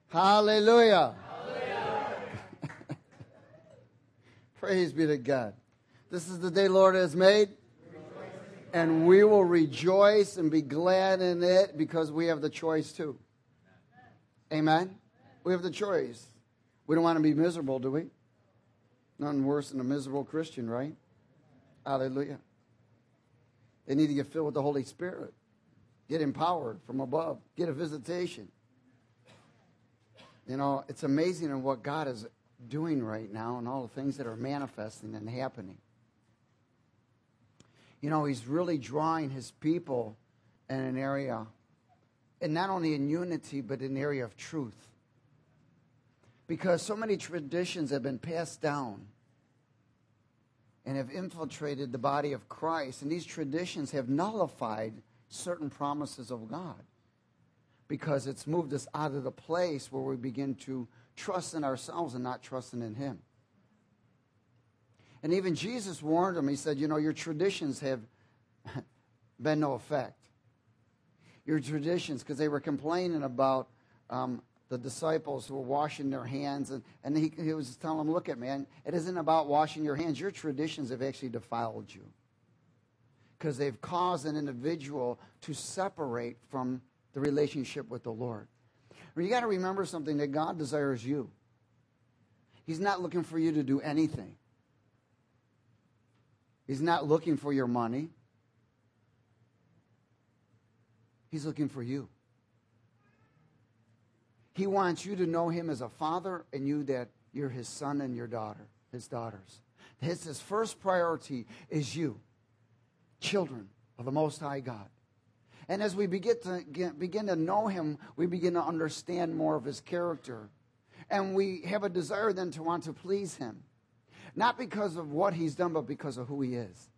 Hallelujah. Praise be to God. This is the day Lord has made, and we will rejoice and be glad in it because we have the choice too. Amen? We have the choice. We don't want to be miserable, do we? Nothing worse than a miserable Christian, right? Hallelujah. They need to get filled with the Holy Spirit. Get empowered from above. Get a visitation. You know, it's amazing in what God is doing right now and all the things that are manifesting and happening. You know, He's really drawing His people in an area, and not only in unity, but in an area of truth. Because so many traditions have been passed down and have infiltrated the body of Christ, and these traditions have nullified certain promises of God because it's moved us out of the place where we begin to trust in ourselves and not trusting in Him. And even Jesus warned them. He said, you know, your traditions have been no effect. Your traditions, because they were complaining about the disciples who were washing their hands. And he was telling them, look at man, it isn't about washing your hands. Your traditions have actually defiled you. Because they've caused an individual to separate from the relationship with the Lord. You got to remember something, that God desires you. He's not looking for you to do anything. He's not looking for your money. He's looking for you. He wants you to know Him as a father, and you that you're His son and your daughter, His daughters. His first priority is you, children of the Most High God. And as we begin to know Him, we begin to understand more of His character. And we have a desire then to want to please Him. Not because of what He's done, but because of who He is.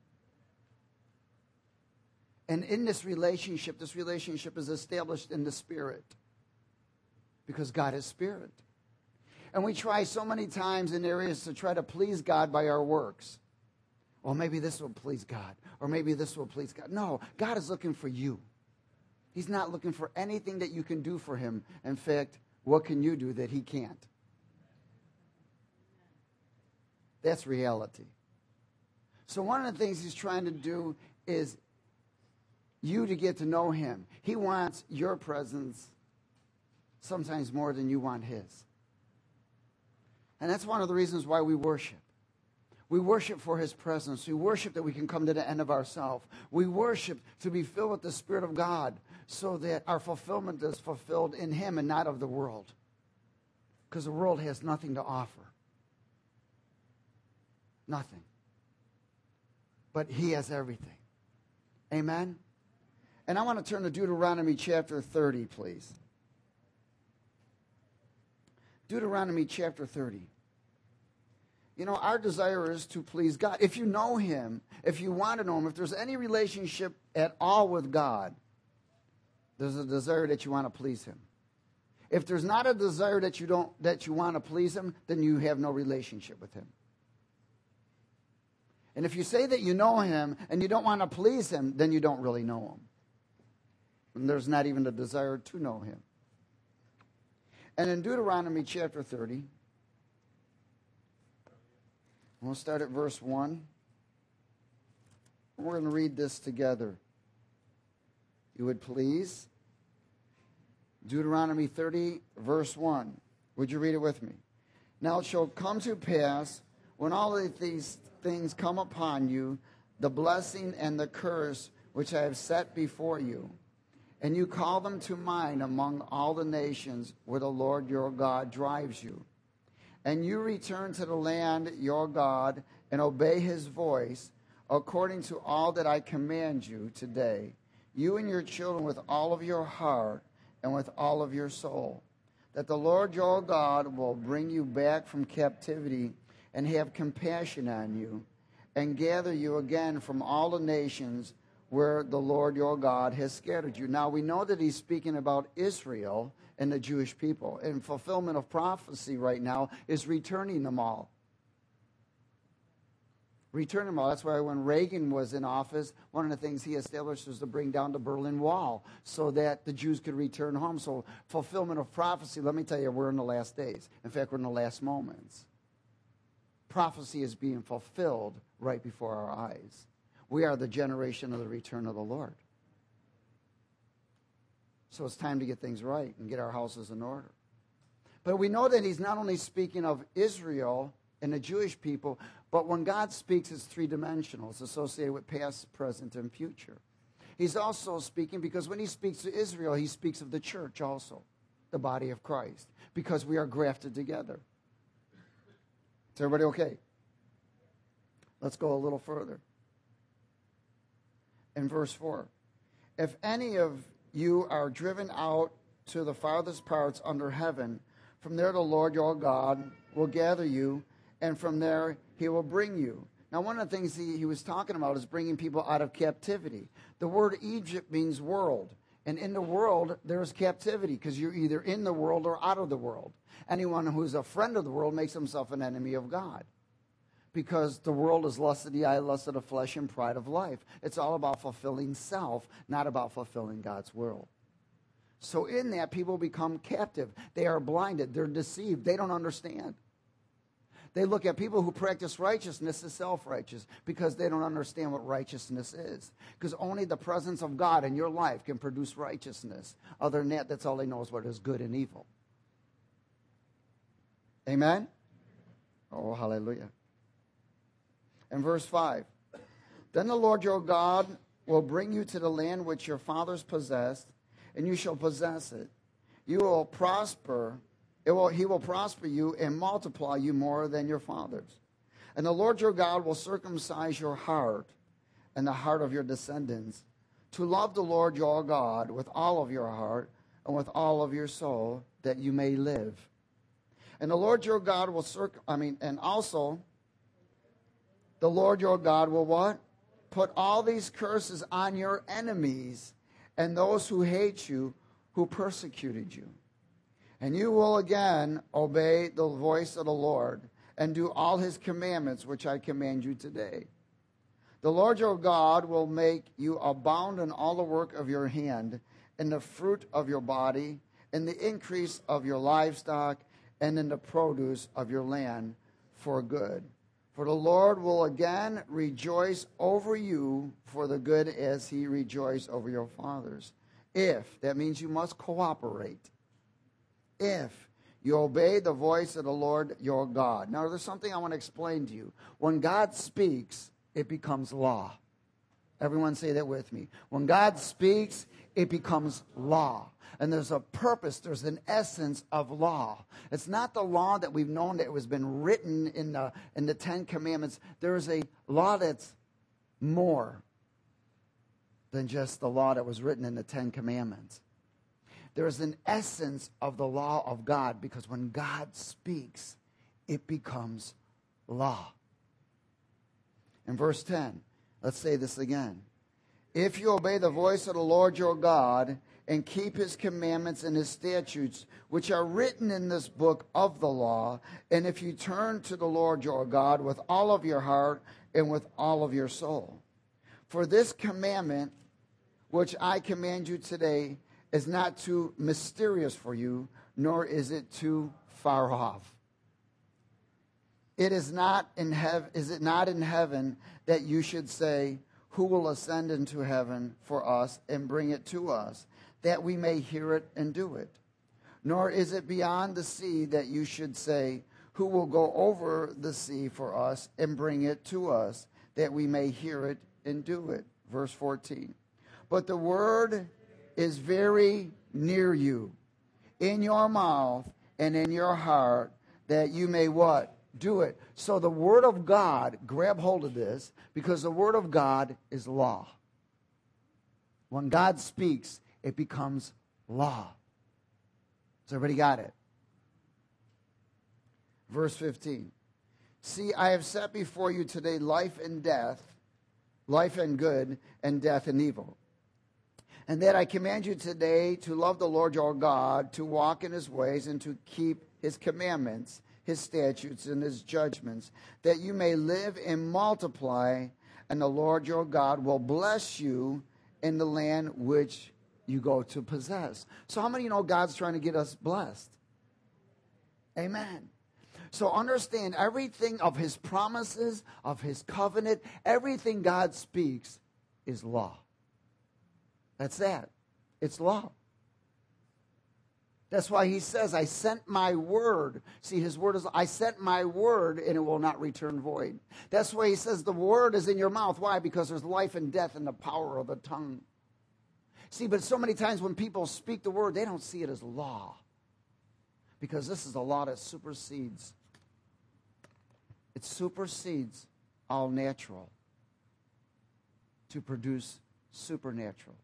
And in this relationship is established in the Spirit. Because God is Spirit. And we try so many times in areas to try to please God by our works. Well, maybe this will please God. Or maybe this will please God. No, God is looking for you. He's not looking for anything that you can do for Him. In fact, what can you do that He can't? That's reality. So one of the things He's trying to do is you to get to know Him. He wants your presence sometimes more than you want His. And that's one of the reasons why we worship. We worship for His presence. We worship that we can come to the end of ourselves. We worship to be filled with the Spirit of God so that our fulfillment is fulfilled in Him and not of the world. Because the world has nothing to offer. Nothing. But He has everything. Amen? And I want to turn to Deuteronomy chapter 30, please. Deuteronomy chapter 30. You know, our desire is to please God. If you know Him, if you want to know Him, if there's any relationship at all with God, there's a desire that you want to please Him. If there's not a desire that you want to please Him, then you have no relationship with Him. And if you say that you know Him and you don't want to please Him, then you don't really know Him. And there's not even a desire to know Him. And in Deuteronomy chapter 30, we'll start at verse 1. We're going to read this together. You would please. Deuteronomy 30, verse 1. Would you read it with me? Now it shall come to pass, when all of these things come upon you, the blessing and the curse which I have set before you, and you call them to mind among all the nations where the Lord your God drives you, and you return to the land your God and obey His voice according to all that I command you today, you and your children with all of your heart and with all of your soul, that the Lord your God will bring you back from captivity and have compassion on you, and gather you again from all the nations where the Lord your God has scattered you. Now we know that He's speaking about Israel and the Jewish people. And fulfillment of prophecy right now is returning them all. Return them all. That's why when Reagan was in office, one of the things he established was to bring down the Berlin Wall so that the Jews could return home. So fulfillment of prophecy, let me tell you, we're in the last days. In fact, we're in the last moments. Prophecy is being fulfilled right before our eyes. We are the generation of the return of the Lord. So it's time to get things right and get our houses in order. But we know that he's not only speaking of Israel and the Jewish people, but when God speaks, it's three-dimensional. It's associated with past, present, and future. He's also speaking because when he speaks to Israel, he speaks of the church also, the body of Christ, because we are grafted together. Is everybody okay? Let's go a little further. In verse 4, if any of you are driven out to the farthest parts under heaven, from there the Lord your God will gather you, and from there he will bring you. Now, one of the things he was talking about is bringing people out of captivity. The word Egypt means world. And in the world, there is captivity because you're either in the world or out of the world. Anyone who's a friend of the world makes himself an enemy of God. Because the world is lust of the eye, lust of the flesh, and pride of life. It's all about fulfilling self, not about fulfilling God's will. So in that, people become captive. They are blinded. They're deceived. They don't understand. They look at people who practice righteousness as self-righteous because they don't understand what righteousness is. Because only the presence of God in your life can produce righteousness. Other than that, that's all they know is what is good and evil. Amen? Oh, hallelujah. In verse 5, then the Lord your God will bring you to the land which your fathers possessed, and you shall possess it. You will prosper. He will prosper you and multiply you more than your fathers. And the Lord your God will circumcise your heart and the heart of your descendants to love the Lord your God with all of your heart and with all of your soul, that you may live. And the Lord your God will and also the Lord your God will what? Put all these curses on your enemies and those who hate you, who persecuted you. And you will again obey the voice of the Lord and do all his commandments, which I command you today. The Lord your God will make you abound in all the work of your hand, in the fruit of your body, in the increase of your livestock, and in the produce of your land for good. For the Lord will again rejoice over you for the good as he rejoiced over your fathers. If, that means you must cooperate. If you obey the voice of the Lord your God. Now, there's something I want to explain to you. When God speaks, it becomes law. Everyone say that with me. When God speaks, it becomes law. And there's a purpose, there's an essence of law. It's not the law that we've known that has been written in the Ten Commandments. There is a law that's more than just the law that was written in the Ten Commandments. There is an essence of the law of God, because when God speaks, it becomes law. In verse 10, let's say this again. If you obey the voice of the Lord your God and keep his commandments and his statutes, which are written in this book of the law, and if you turn to the Lord your God with all of your heart and with all of your soul. For this commandment, which I command you today, is not too mysterious for you, nor is it too far off. Is it not in heaven that you should say, who will ascend into heaven for us and bring it to us, that we may hear it and do it? Nor is it beyond the sea that you should say, who will go over the sea for us and bring it to us, that we may hear it and do it? Verse 14. But the word is very near you, in your mouth and in your heart, that you may what? Do it. So the word of God, grab hold of this, because the word of God is law. When God speaks, it becomes law. So everybody got it? Verse 15. See, I have set before you today life and death, life and good, and death and evil. And that I command you today to love the Lord your God, to walk in his ways, and to keep his commandments, his statutes and his judgments, that you may live and multiply, and the Lord your God will bless you in the land which you go to possess. So how many know God's trying to get us blessed? Amen. So understand everything of his promises, of his covenant, everything God speaks is law. That's that. It's law. That's why he says, I sent my word. See, his word is, I sent my word and it will not return void. That's why he says the word is in your mouth. Why? Because there's life and death in the power of the tongue. See, but so many times when people speak the word, they don't see it as law. Because this is a law that supersedes. It supersedes all natural to produce supernatural.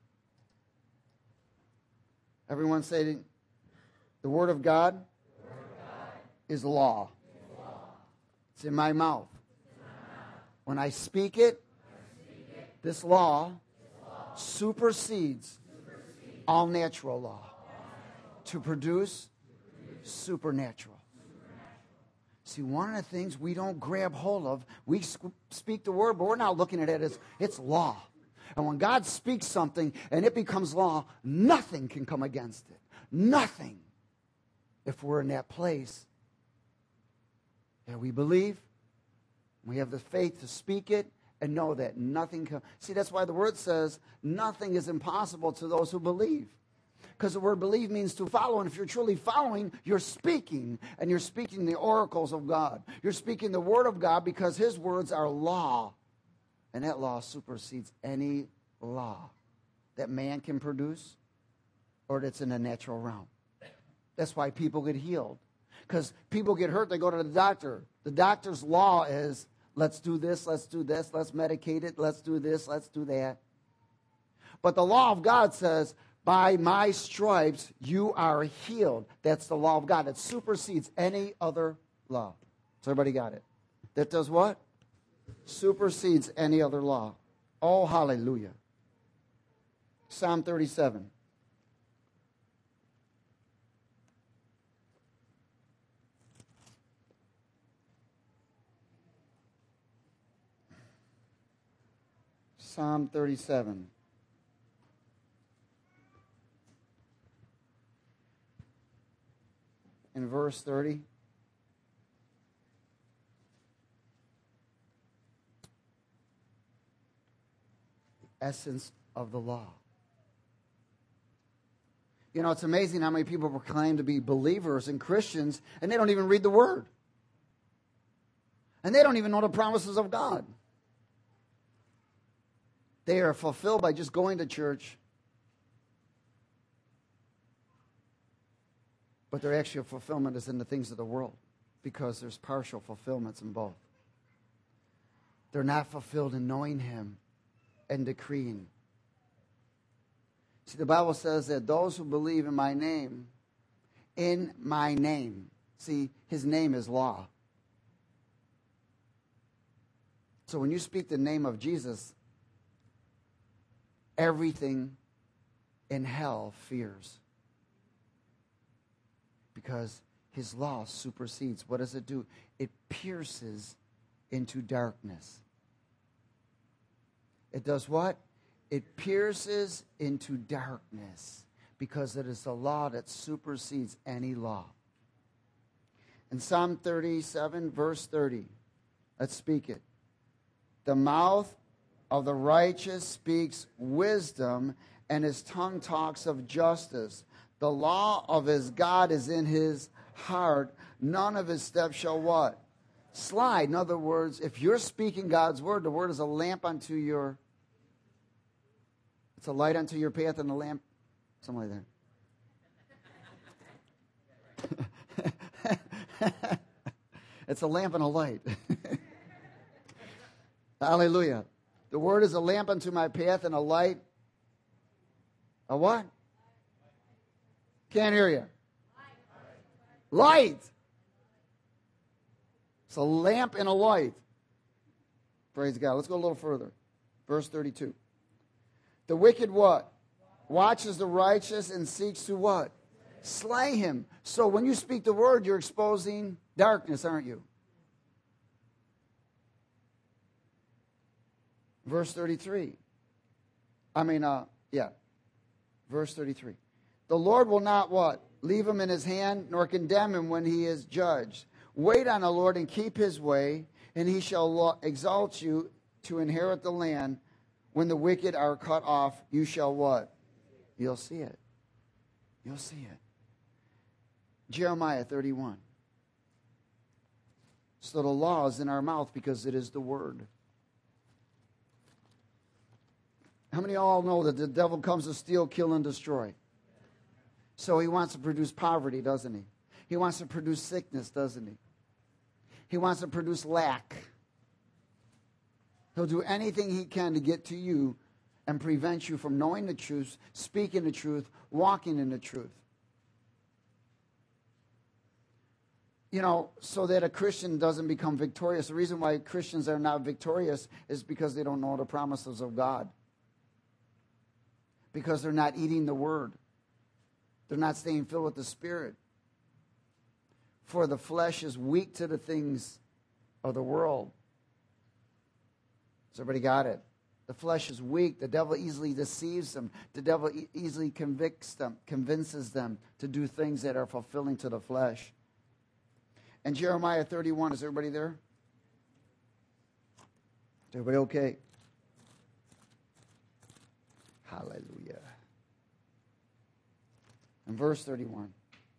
Everyone say, the word of God is law. It's in my mouth. When I speak it, this law supersedes all natural law to produce supernatural. See, one of the things we don't grab hold of, we speak the word, but we're not looking at it as it's law. And when God speaks something and it becomes law, nothing can come against it. Nothing. If we're in that place that we believe, we have the faith to speak it and know that nothing can. See, that's why the word says nothing is impossible to those who believe. Because the word believe means to follow. And if you're truly following, you're speaking. And you're speaking the oracles of God. You're speaking the word of God because his words are law. And that law supersedes any law that man can produce or that's in the natural realm. That's why people get healed. Because people get hurt, they go to the doctor. The doctor's law is, let's do this, let's medicate it, let's do this, let's do that. But the law of God says, by my stripes you are healed. That's the law of God. It supersedes any other law. So everybody got it? That does what? Supersedes any other law. Oh, hallelujah. Psalm 37. Psalm 37. In verse 30. The essence of the law. You know, it's amazing how many people proclaim to be believers and Christians, and they don't even read the Word. And they don't even know the promises of God. They are fulfilled by just going to church. But their actual fulfillment is in the things of the world because there's partial fulfillments in both. They're not fulfilled in knowing him and decreeing. See, the Bible says that those who believe in my name, see, his name is law. So when you speak the name of Jesus, everything in hell fears. Because his law supersedes. What does it do? It pierces into darkness. It does what? It pierces into darkness because it is the law that supersedes any law. In Psalm 37, verse 30, let's speak it. The mouth of the righteous speaks wisdom, and his tongue talks of justice. The law of his God is in his heart. None of his steps shall what? Slide. In other words, if you're speaking God's word, the word is a lamp unto your... It's a light unto your path and a lamp. Something like that. It's a lamp and a light. Hallelujah. The word is a lamp unto my path and a light. A what? Can't hear you. Light. It's a lamp and a light. Praise God. Let's go a little further. Verse 32. The wicked what? Watches the righteous and seeks to what? Slay him. So when you speak the word, you're exposing darkness, aren't you? Verse 33. Verse 33. The Lord will not what? Leave him in his hand, nor condemn him when he is judged. Wait on the Lord and keep his way, and he shall exalt you to inherit the land. When the wicked are cut off, you shall what? You'll see it. You'll see it. Jeremiah 31. So the law is in our mouth because it is the word. How many of y'all know that the devil comes to steal, kill, and destroy? So he wants to produce poverty, doesn't he? He wants to produce sickness, doesn't he? He wants to produce lack. He'll do anything he can to get to you and prevent you from knowing the truth, speaking the truth, walking in the truth. You know, so that a Christian doesn't become victorious. The reason why Christians are not victorious is because they don't know the promises of God. Because they're not eating the word. They're not staying filled with the Spirit. For the flesh is weak to the things of the world. Has everybody got it? The flesh is weak. The devil easily deceives them. The devil easily convinces them to do things that are fulfilling to the flesh. And Jeremiah 31, is everybody there? Is everybody okay? Hallelujah. And verse 31.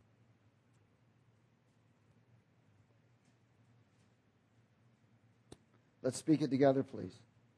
Let's speak it together, please.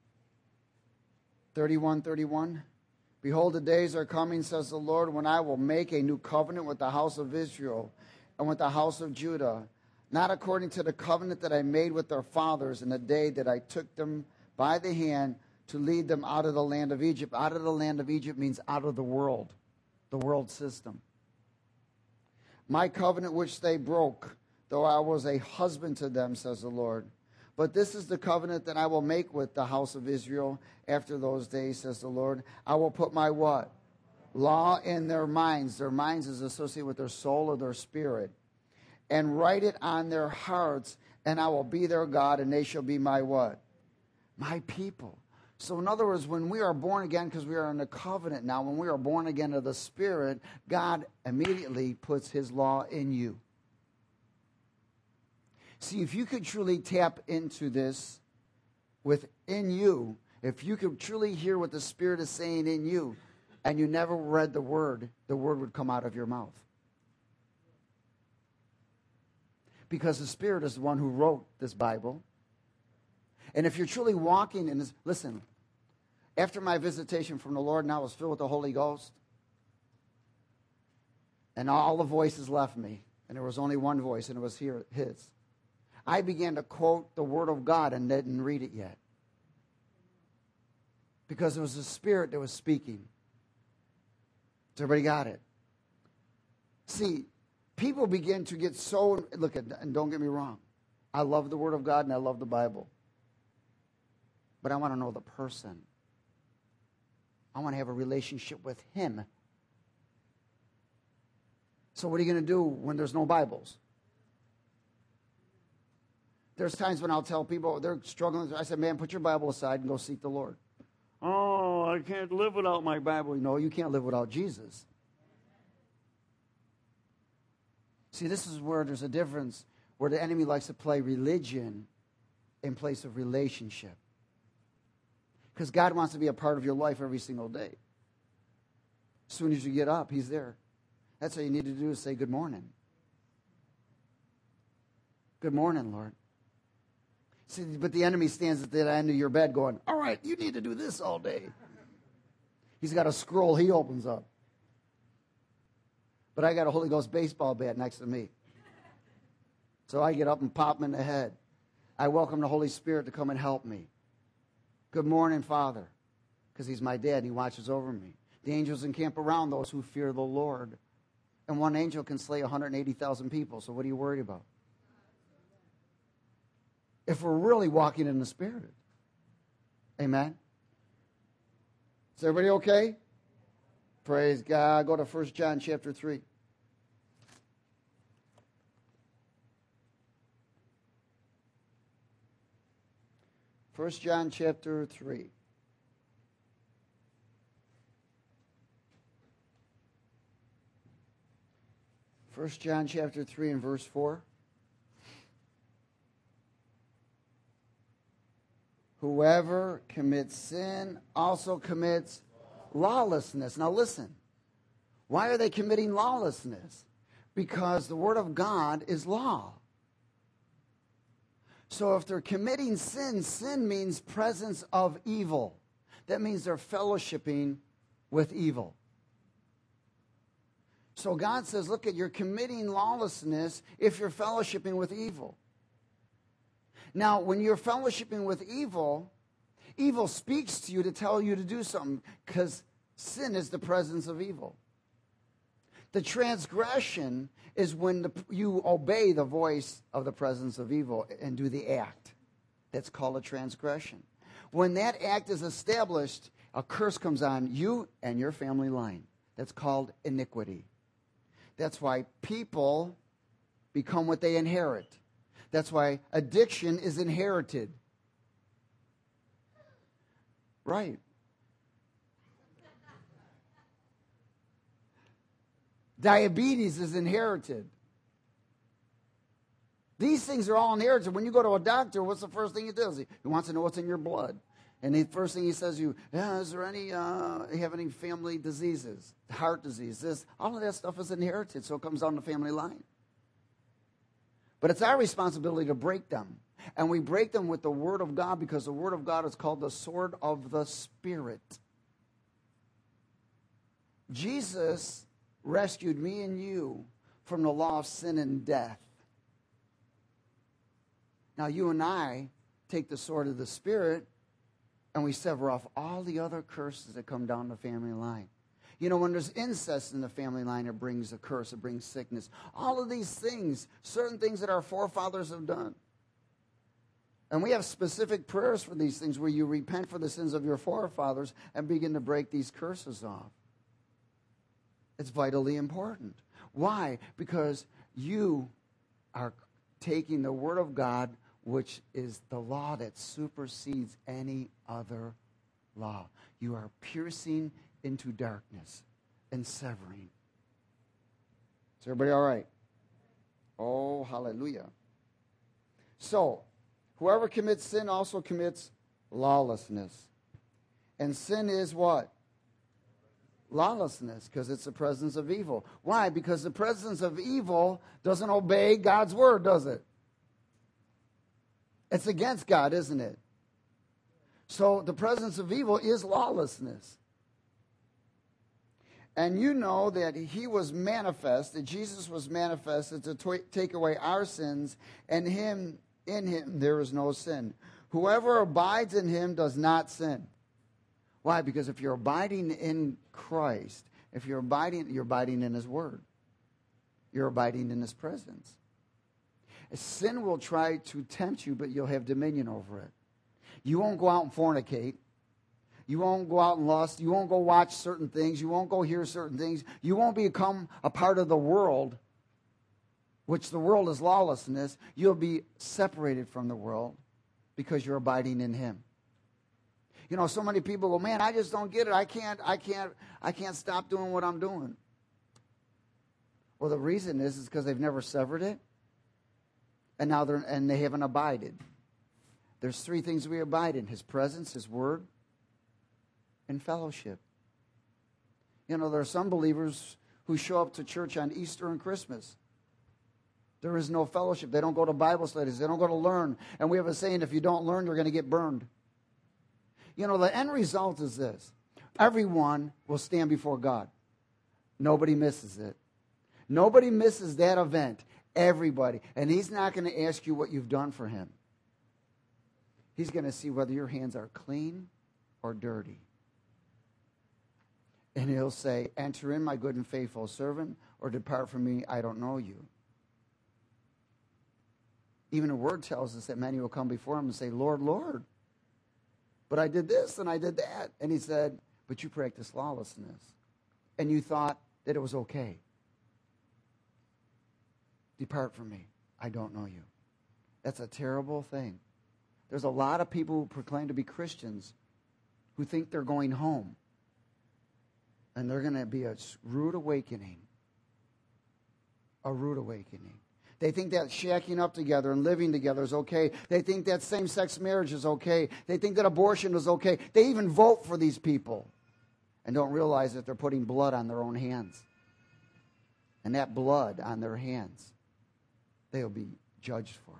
31:31. Behold, the days are coming, says the Lord, when I will make a new covenant with the house of Israel and with the house of Judah, not according to the covenant that I made with their fathers in the day that I took them by the hand to lead them out of the land of Egypt. Out of the land of Egypt means out of the world system. My covenant which they broke, though I was a husband to them, says the Lord. But this is the covenant that I will make with the house of Israel after those days, says the Lord. I will put my what? Law in their minds. Their minds is associated with their soul or their spirit. And write it on their hearts, and I will be their God, and they shall be my what? My people. So in other words, when we are born again, because we are in a covenant now, when we are born again of the Spirit, God immediately puts his law in you. See, if you could truly tap into this within you, if you could truly hear what the Spirit is saying in you, and you never read the word would come out of your mouth. Because the Spirit is the one who wrote this Bible. And if you're truly walking in this, listen, after my visitation from the Lord, and I was filled with the Holy Ghost, and all the voices left me, and there was only one voice, and it was his. I began to quote the Word of God and didn't read it yet. Because it was the Spirit that was speaking. So everybody got it? See, people begin to get so, look, and don't get me wrong, I love the Word of God and I love the Bible. But I want to know the person. I want to have a relationship with him. So what are you going to do when there's no Bibles? There's times when I'll tell people, they're struggling. I said, man, put your Bible aside and go seek the Lord. Oh, I can't live without my Bible. No, you can't live without Jesus. See, this is where there's a difference, where the enemy likes to play religion in place of relationship. Because God wants to be a part of your life every single day. As soon as you get up, he's there. That's all you need to do is say, good morning. Good morning, Lord. See, but the enemy stands at the end of your bed going, all right, you need to do this all day. He's got a scroll he opens up. But I got a Holy Ghost baseball bat next to me. So I get up and pop him in the head. I welcome the Holy Spirit to come and help me. Good morning, Father, because he's my dad and he watches over me. The angels encamp around those who fear the Lord. And one angel can slay 180,000 people, so what are you worried about? If we're really walking in the Spirit. Amen? Is everybody okay? Praise God. Go to 1 John chapter 3. 1 John chapter 3. First John chapter 3 and verse 4. Whoever commits sin also commits lawlessness. Now listen. Why are they committing lawlessness? Because the Word of God is law. So if they're committing sin, sin means presence of evil. That means they're fellowshipping with evil. So God says, look, you're committing lawlessness if you're fellowshipping with evil. Now, when you're fellowshipping with evil, evil speaks to you to tell you to do something, because sin is the presence of evil. The transgression is when you obey the voice of the presence of evil and do the act. That's called a transgression. When that act is established, a curse comes on you and your family line. That's called iniquity. That's why people become what they inherit. That's why addiction is inherited. Right. Diabetes is inherited. These things are all inherited. When you go to a doctor, what's the first thing he does? He wants to know what's in your blood. And the first thing he says to you, is there any, you have any family diseases? Heart disease, this. All of that stuff is inherited, so it comes down the family line. But it's our responsibility to break them. And we break them with the Word of God, because the Word of God is called the sword of the Spirit. Jesus rescued me and you from the law of sin and death. Now you and I take the sword of the Spirit and we sever off all the other curses that come down the family line. You know, when there's incest in the family line, it brings a curse, it brings sickness. All of these things, certain things that our forefathers have done. And we have specific prayers for these things where you repent for the sins of your forefathers and begin to break these curses off. It's vitally important. Why? Because you are taking the Word of God, which is the law that supersedes any other law. You are piercing into darkness and severing. Is everybody all right? Oh, hallelujah. So, whoever commits sin also commits lawlessness. And sin is what? Lawlessness, because it's the presence of evil. Why? Because the presence of evil doesn't obey God's word, does it? It's against God, isn't it? So the presence of evil is lawlessness. And you know that he was manifest, that Jesus was manifested to take away our sins, and in him there is no sin. Whoever abides in him does not sin. Why? Because if you're abiding in Christ, if you're abiding in his word. You're abiding in his presence. Sin will try to tempt you, but you'll have dominion over it. You won't go out and fornicate. You won't go out and lust. You won't go watch certain things. You won't go hear certain things. You won't become a part of the world, which the world is lawlessness. You'll be separated from the world because you're abiding in him. You know, so many people go, man, I just don't get it. I can't stop doing what I'm doing. Well, the reason is because they've never severed it. And now they haven't abided. There's three things we abide in: his presence, his word, and fellowship. You know, there are some believers who show up to church on Easter and Christmas. There is no fellowship. They don't go to Bible studies. They don't go to learn. And we have a saying, if you don't learn, you're going to get burned. You know, the end result is this: everyone will stand before God. Nobody misses it. Nobody misses that event. Everybody. And he's not going to ask you what you've done for him. He's going to see whether your hands are clean or dirty. And he'll say, enter in, my good and faithful servant, or depart from me, I don't know you. Even the word tells us that many will come before him and say, Lord, Lord, but I did this and I did that. And he said, but you practiced lawlessness. And you thought that it was okay. Depart from me. I don't know you. That's a terrible thing. There's a lot of people who proclaim to be Christians who think they're going home. And they're going to be a rude awakening. A rude awakening. They think that shacking up together and living together is okay. They think that same-sex marriage is okay. They think that abortion is okay. They even vote for these people and don't realize that they're putting blood on their own hands. And that blood on their hands, they'll be judged for.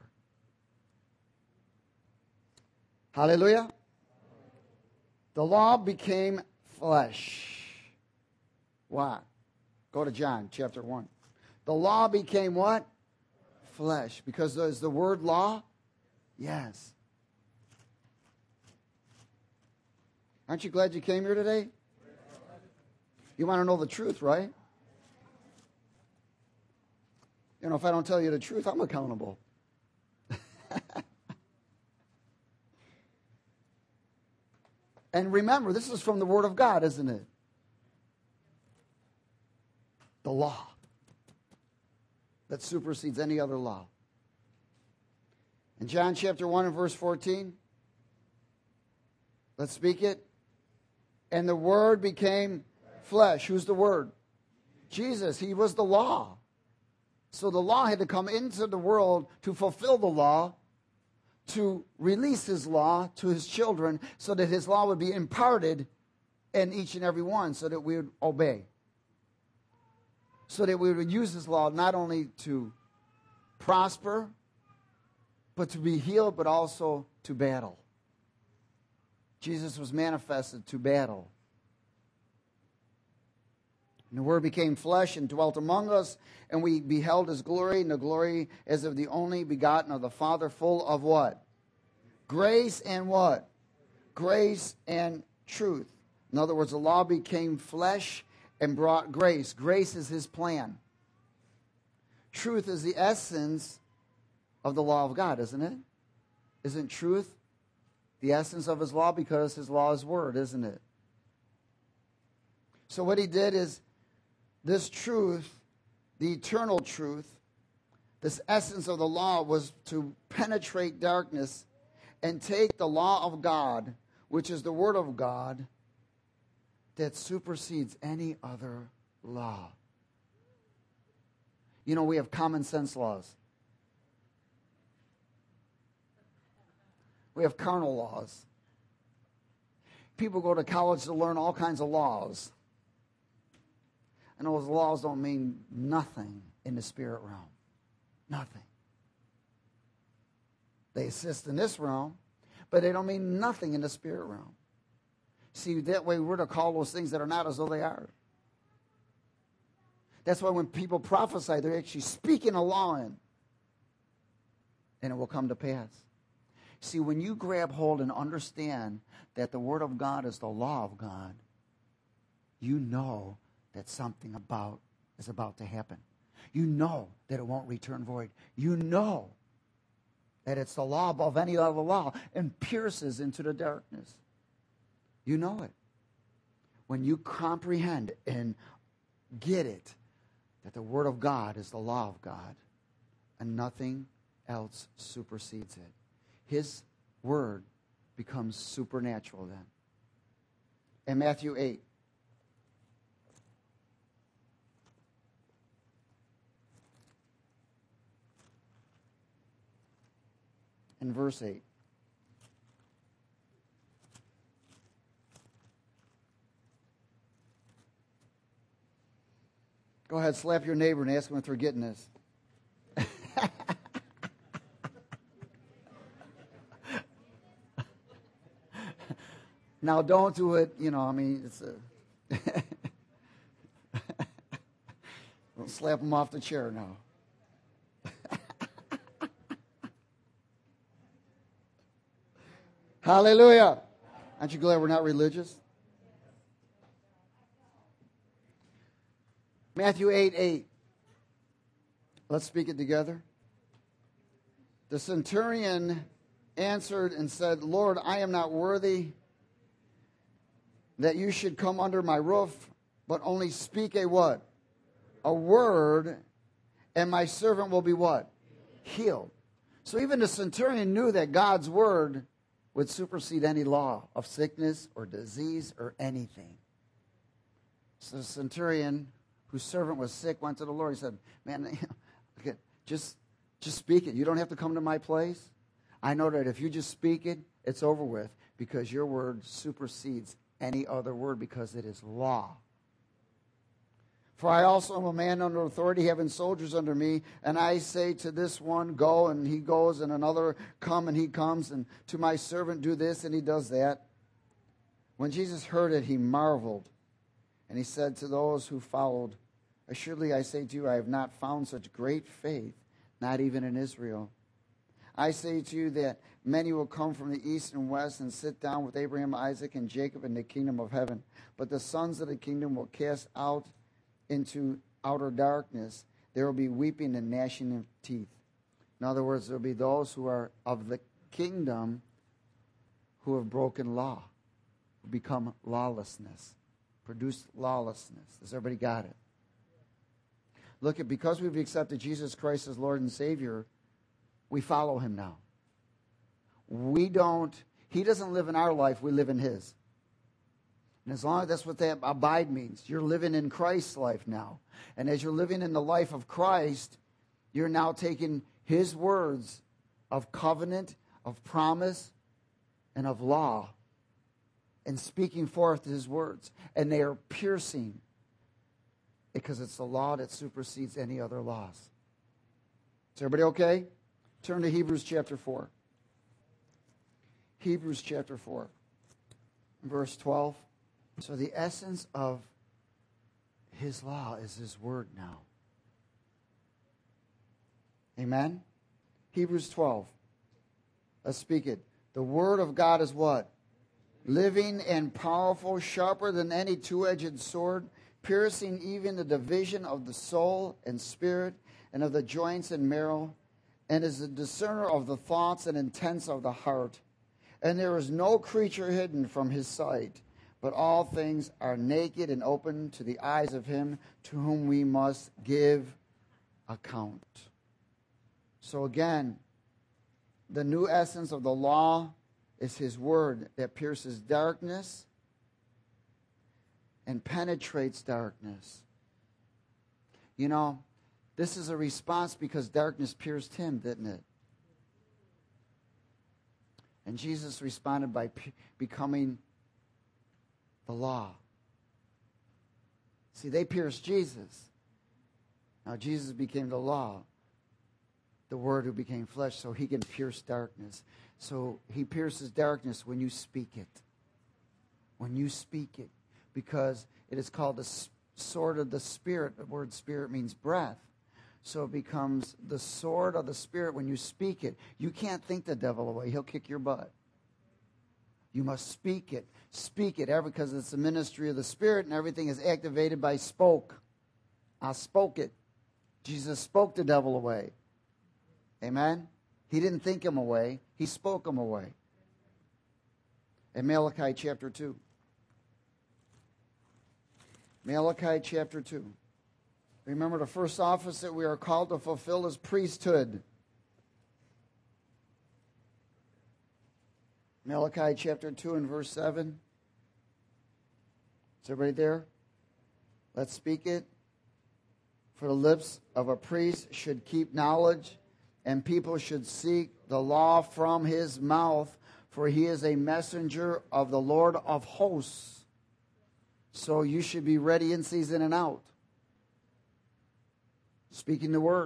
Hallelujah. The law became flesh. What? Go to John chapter 1. The law became what? Flesh. Because there's the word law? Yes. Aren't you glad you came here today? You want to know the truth, right? You know, if I don't tell you the truth, I'm accountable. And remember, this is from the Word of God, isn't it? The law that supersedes any other law. In John chapter 1 and verse 14, let's speak it. And the Word became flesh. Who's the Word? Jesus. He was the law. So the law had to come into the world to fulfill the law, to release his law to his children so that his law would be imparted in each and every one so that we would obey. So that we would use his law not only to prosper, but to be healed, but also to battle. Jesus was manifested to battle. And the Word became flesh and dwelt among us, and we beheld his glory, and the glory as of the only begotten of the Father, full of what? Grace and what? Grace and truth. In other words, the law became flesh and brought grace. Grace is his plan. Truth is the essence of the law of God, isn't it? Isn't truth the essence of his law? Because his law is word, isn't it? So what he did is, this truth, the eternal truth, this essence of the law was to penetrate darkness and take the law of God, which is the Word of God, that supersedes any other law. You know, we have common sense laws. We have carnal laws. People go to college to learn all kinds of laws. And those laws don't mean nothing in the spirit realm. Nothing. They assist in this realm, but they don't mean nothing in the spirit realm. See, that way we're to call those things that are not as though they are. That's why when people prophesy, they're actually speaking a law in. And it will come to pass. See, when you grab hold and understand that the Word of God is the law of God, you know that something is about to happen. You know that it won't return void. You know that it's the law above any other law and pierces into the darkness. You know it. When you comprehend and get it, that the Word of God is the law of God and nothing else supersedes it. His Word becomes supernatural then. In Matthew 8, in verse 8. Go ahead, slap your neighbor and ask them if they're getting this. Now, don't do it, it's a... Don't slap them off the chair now. Hallelujah. Aren't you glad we're not religious? Matthew 8:8. Let's speak it together. The centurion answered and said, Lord, I am not worthy that you should come under my roof, but only speak a what? A word, and my servant will be what? Healed. So even the centurion knew that God's word would supersede any law of sickness or disease or anything. So the centurion, whose servant was sick, went to the Lord. He said, man, just speak it. You don't have to come to my place. I know that if you just speak it, it's over with, because your word supersedes any other word, because it is law. For I also am a man under authority, having soldiers under me, and I say to this one, go, and he goes, and another, come, and he comes, and to my servant, do this, and he does that. When Jesus heard it, he marveled, and he said to those who followed, assuredly I say to you, I have not found such great faith, not even in Israel. I say to you that many will come from the east and west and sit down with Abraham, Isaac, and Jacob in the kingdom of heaven. But the sons of the kingdom will cast out into outer darkness. There will be weeping and gnashing of teeth. In other words, there will be those who are of the kingdom who have broken law, who become lawlessness, produce lawlessness. Has everybody got it? Look, because we've accepted Jesus Christ as Lord and Savior, we follow him now. He doesn't live in our life, we live in his. And as long as that's what that abide means, you're living in Christ's life now. And as you're living in the life of Christ, you're now taking his words of covenant, of promise, and of law, and speaking forth his words. And they are piercing, because it's the law that supersedes any other laws. Is everybody okay? Turn to Hebrews chapter 4. Hebrews chapter 4, verse 12. So the essence of his law is his word now. Amen? Hebrews 12. Let's speak it. The word of God is what? Living and powerful, sharper than any two-edged sword, piercing even the division of the soul and spirit and of the joints and marrow, and is a discerner of the thoughts and intents of the heart. And there is no creature hidden from his sight, but all things are naked and open to the eyes of him to whom we must give account. So again, the new essence of the law is his word that pierces darkness and penetrates darkness. You know, this is a response because darkness pierced him, didn't it? And Jesus responded by becoming the law. See, they pierced Jesus. Now Jesus became the law, the Word who became flesh, so he can pierce darkness. So he pierces darkness when you speak it. When you speak it. Because it is called the sword of the Spirit. The word Spirit means breath. So it becomes the sword of the Spirit when you speak it. You can't think the devil away. He'll kick your butt. You must speak it. Speak it, because it's the ministry of the Spirit, and everything is activated by spoke. I spoke it. Jesus spoke the devil away. Amen? He didn't think him away. He spoke him away. In Malachi chapter 2. Malachi chapter 2. Remember, the first office that we are called to fulfill is priesthood. Malachi chapter 2 and verse 7. Is everybody there? Let's speak it. For the lips of a priest should keep knowledge, and people should seek the law from his mouth, for he is a messenger of the Lord of hosts. So you should be ready in season and out. Speaking the word.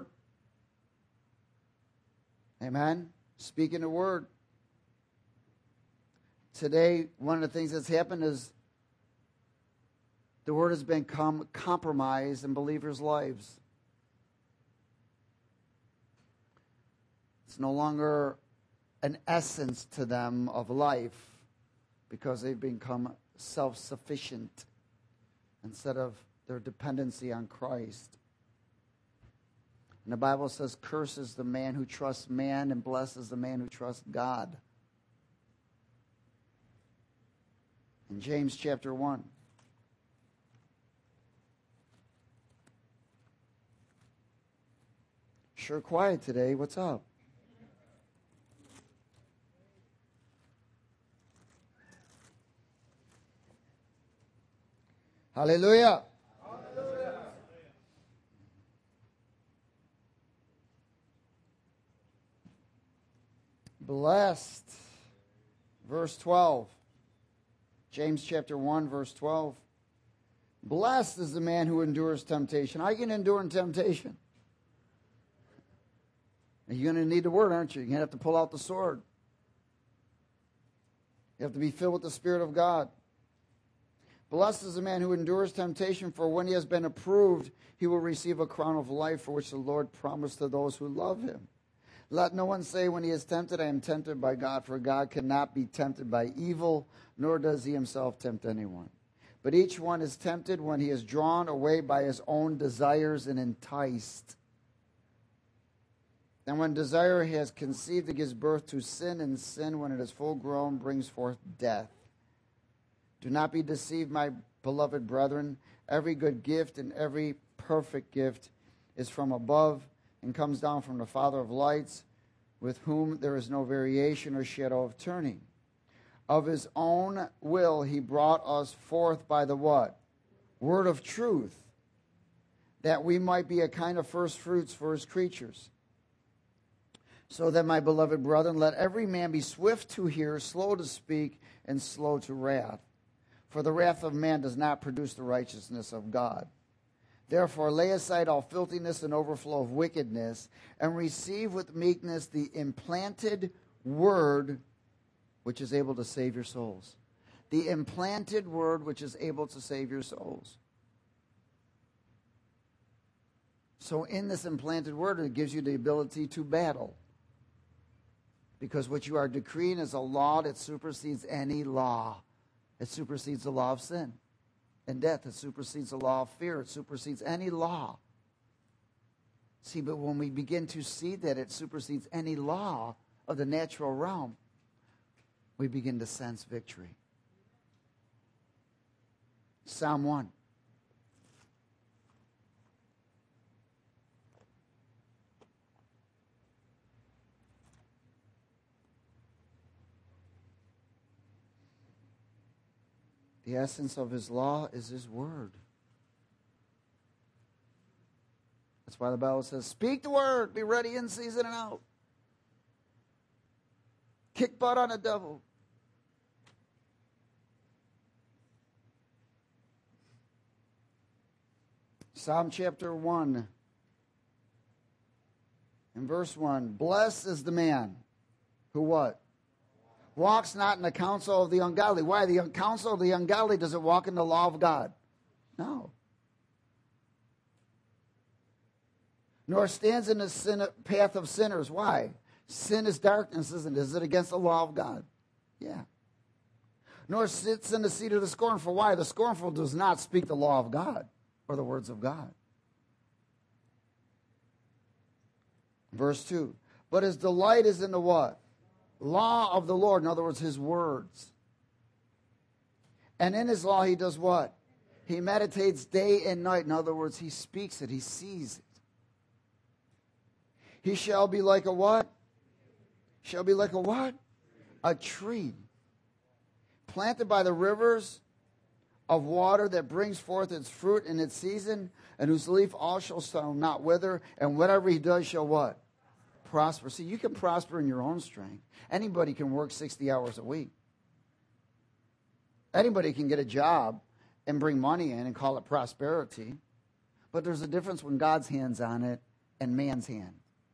Amen? Speaking the word. Today, one of the things that's happened is the word has become compromised in believers' lives. It's no longer an essence to them of life because they've become self-sufficient instead of their dependency on Christ. And the Bible says, curses the man who trusts man and blesses the man who trusts God. In James chapter 1. Sure quiet today. What's up? Hallelujah. Blessed. Verse 12. James chapter 1, verse 12. Blessed is the man who endures temptation. How are you going to endure in temptation? You're going to need the word, aren't you? You're going to have to pull out the sword. You have to be filled with the Spirit of God. Blessed is the man who endures temptation, for when he has been approved, he will receive a crown of life for which the Lord promised to those who love him. Let no one say when he is tempted, I am tempted by God, for God cannot be tempted by evil, nor does he himself tempt anyone. But each one is tempted when he is drawn away by his own desires and enticed. And when desire has conceived, it gives birth to sin, and sin, when it is full grown, brings forth death. Do not be deceived, my beloved brethren. Every good gift and every perfect gift is from above and comes down from the Father of lights, with whom there is no variation or shadow of turning. Of his own will he brought us forth by the what? Word of truth, that we might be a kind of first fruits for his creatures. So then, my beloved brethren, let every man be swift to hear, slow to speak, and slow to wrath. For the wrath of man does not produce the righteousness of God. Therefore, lay aside all filthiness and overflow of wickedness, and receive with meekness the implanted word which is able to save your souls. The implanted word which is able to save your souls. So in this implanted word, it gives you the ability to battle. Because what you are decreeing is a law that supersedes any law. It supersedes the law of sin and death. It supersedes the law of fear. It supersedes any law. See, but when we begin to see that it supersedes any law of the natural realm, we begin to sense victory. Psalm 1. The essence of his law is his word. That's why the Bible says, speak the word, be ready in season and out. Kick butt on the devil. Psalm chapter 1 and verse 1. Blessed is the man who what? Walks not in the counsel of the ungodly. Why? The counsel of the ungodly doesn't walk in the law of God. No. Nor stands in the path of sinners. Why? Sin is darkness, isn't it? Is it against the law of God? Yeah. Nor sits in the seat of the scornful. Why? The scornful does not speak the law of God or the words of God. Verse 2. But his delight is in the what? Law of the Lord. In other words, his words. And in his law he does what? He meditates day and night. In other words, he speaks it. He sees it. He shall be like a what? Shall be like a what? A tree. Planted by the rivers of water that brings forth its fruit in its season, and whose leaf also shall not wither, and whatever he does shall what? Prosper. See, you can prosper in your own strength. Anybody can work 60 hours a week. Anybody can get a job and bring money in and call it prosperity. But there's a difference when God's hand's on it and man's hand.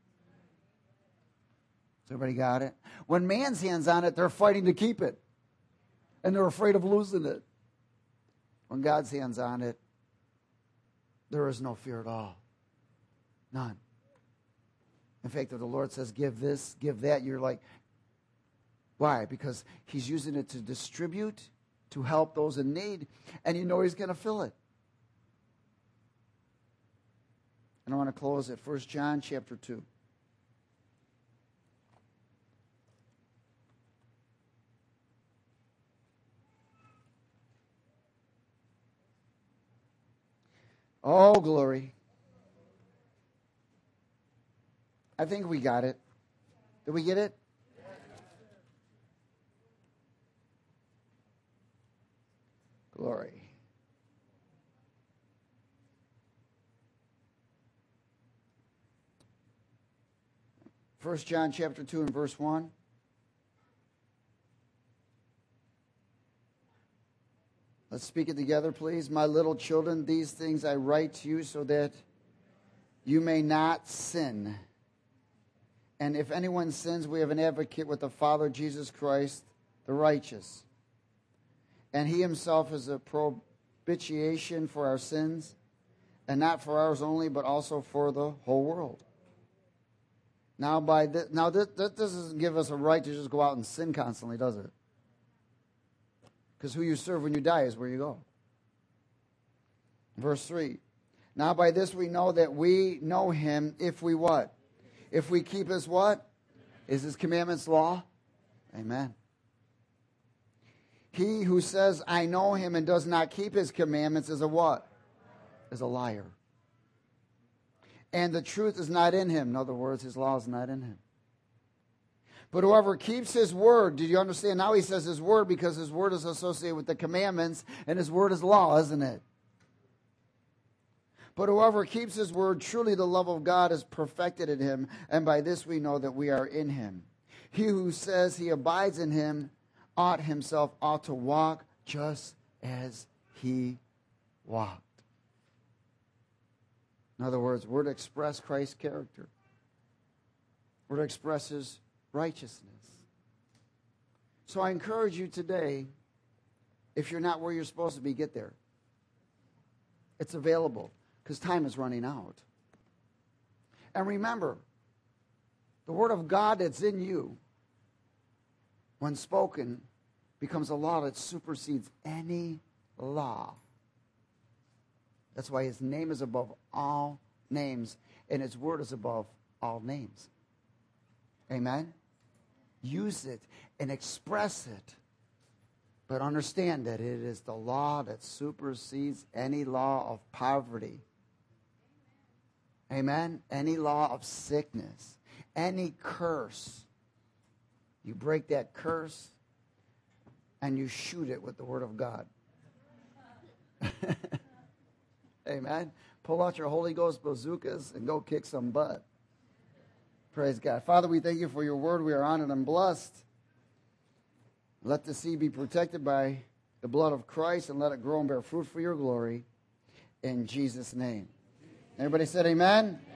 Has everybody got it? When man's hand's on it, they're fighting to keep it. And they're afraid of losing it. When God's hand's on it, there is no fear at all. None. In fact, if the Lord says, give this, give that, you're like, why? Because he's using it to distribute, to help those in need, and you know he's going to fill it. And I want to close at 1 John chapter 2. Oh, glory. I think we got it. Did we get it? Glory. 1 John chapter 2 and verse 1. Let's speak it together, please. My little children, these things I write to you so that you may not sin. And if anyone sins, we have an advocate with the Father, Jesus Christ, the righteous. And he himself is a propitiation for our sins, and not for ours only, but also for the whole world. Now, this doesn't give us a right to just go out and sin constantly, does it? Because who you serve when you die is where you go. Verse 3. Now by this we know that we know him if we what? If we keep his what? Is his commandments law? Amen. He who says, I know him and does not keep his commandments is a what? Is a liar. And the truth is not in him. In other words, his law is not in him. But whoever keeps his word, do you understand? Now he says his word because his word is associated with the commandments and his word is law, isn't it? But whoever keeps his word, truly the love of God is perfected in him, and by this we know that we are in him. He who says he abides in him ought to walk just as he walked. In other words, we're to express Christ's character. We're to express his righteousness. So I encourage you today, if you're not where you're supposed to be, get there. It's available because time is running out. And remember, the word of God that's in you, when spoken, becomes a law that supersedes any law. That's why his name is above all names, and his word is above all names. Amen? Use it and express it. But understand that it is the law that supersedes any law of poverty. Amen? Any law of sickness. Any curse. You break that curse and you shoot it with the word of God. Amen? Pull out your Holy Ghost bazookas and go kick some butt. Praise God. Father, we thank you for your word. We are honored and blessed. Let the seed be protected by the blood of Christ and let it grow and bear fruit for your glory. In Jesus' name. Everybody said amen?